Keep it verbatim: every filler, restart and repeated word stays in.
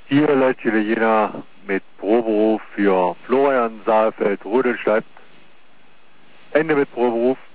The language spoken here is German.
Hier Leute Italiener mit Proberuf für Florian Saalfeld, Rudel schreibt. Ende mit Proberuf.